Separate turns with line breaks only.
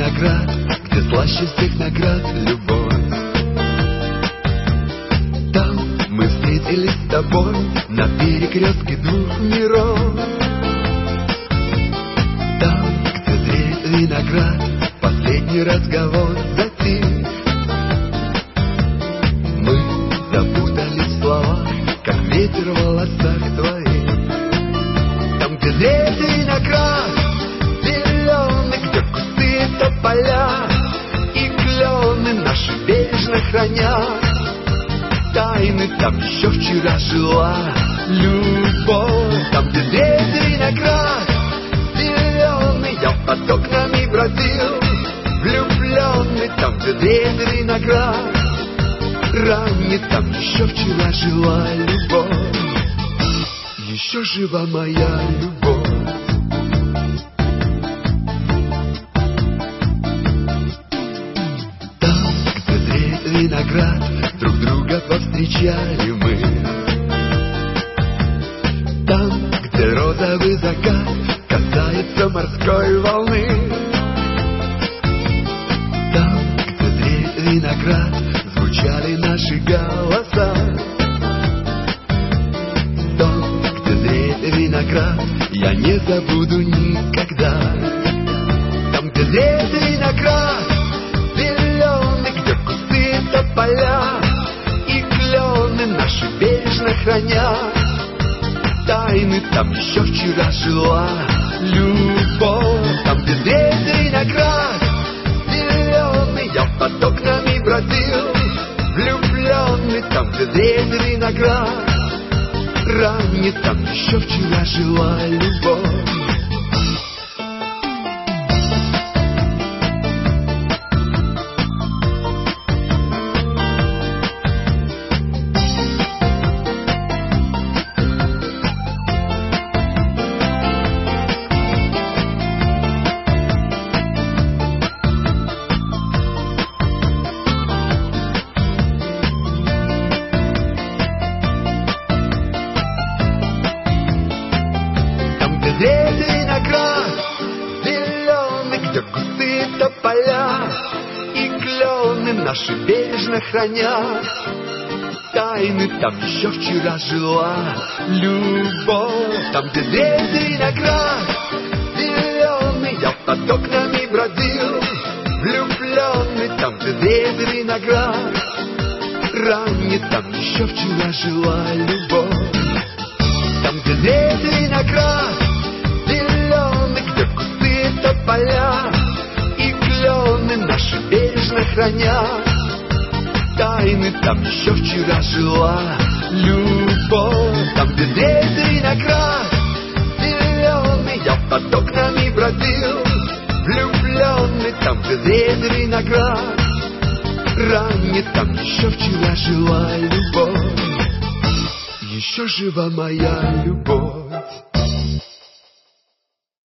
виноград, где слаще всех наград любовь. Там мы встретились с тобой на перекрестке двух миров. Там, где зреет виноград, последний разговор затих. Мы запутались в словах, как ветер в волосах твоих. Там, где зреет виноград зеленый, где кусты тополя и клены наши бережно хранят тайны. Там еще вчера жила любовь. Там, где зреет виноград зеленый, я под окнами бродил влюбленный. Там, где зреет виноград ранний, там еще вчера жила любовь. Еще жива моя любовь. Там, где зреет виноград, друг друга повстречали мы. Там, где розовый закат касается морской волны. Там, где зреет виноград, звучали наши голоса. Там, где зреет виноград, я не забуду никогда. Там, где зреет виноград зеленый, где кусты тополя и клены наши бережно хранят тайны. Там еще вчера жила любовь. Там, где зреет виноград зеленый, я под окнами бродил влюбленный. Там, где зреет виноград ранний, там еще вчера жила любовь. Зреет виноград зеленый, где кусты тополя и клены наши бережно хранят тайны. Там еще вчера жила любовь. Там, где зреет виноград зеленый, я под окнами бродил влюбленный. Там, где зреет виноград ранний, там еще вчера жила любовь. Там, где зреет виноград зеленый, где кусты тополя и клены наши бережно хранят тайны. Там еще вчера жила любовь. Там, где зреет виноград зеленый, я под окнами бродил влюбленный. Там, где зреет виноград ранний, там еще вчера жила любовь. Еще жива моя любовь.